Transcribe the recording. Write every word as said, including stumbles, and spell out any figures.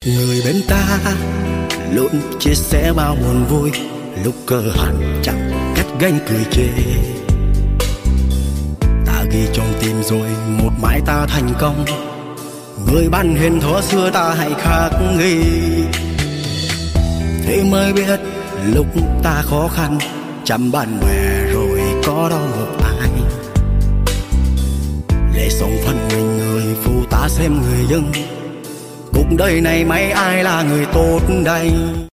Người bên ta luôn chia sẻ bao buồn vui, lúc cơ hàn chẳng cách gánh cười chê. Ta ghi trong tim rồi một mãi ta thành công, người ban hiền thuở xưa ta hãy khắc ghi. Thế mới biết lúc ta khó khăn chăm bạn bè rồi có đâu một ai. Để sống phần mình người phụ ta xem người dân, cuộc đời này mấy ai là người tốt đây.